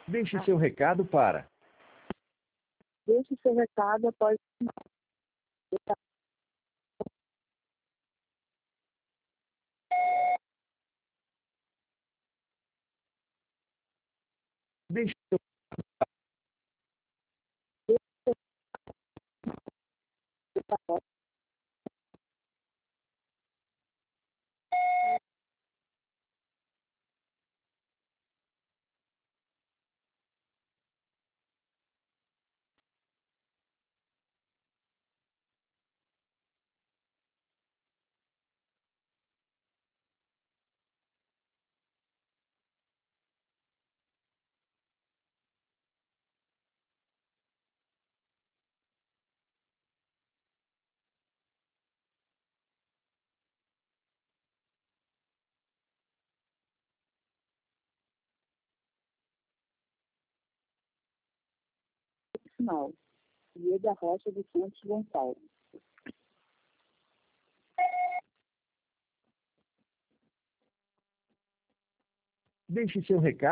Deixe seu recado para. Deixe seu recado após o sinal. Deixe seu Sinal. Diego Rocha dos Santos Gonçalves. Deixe seu recado.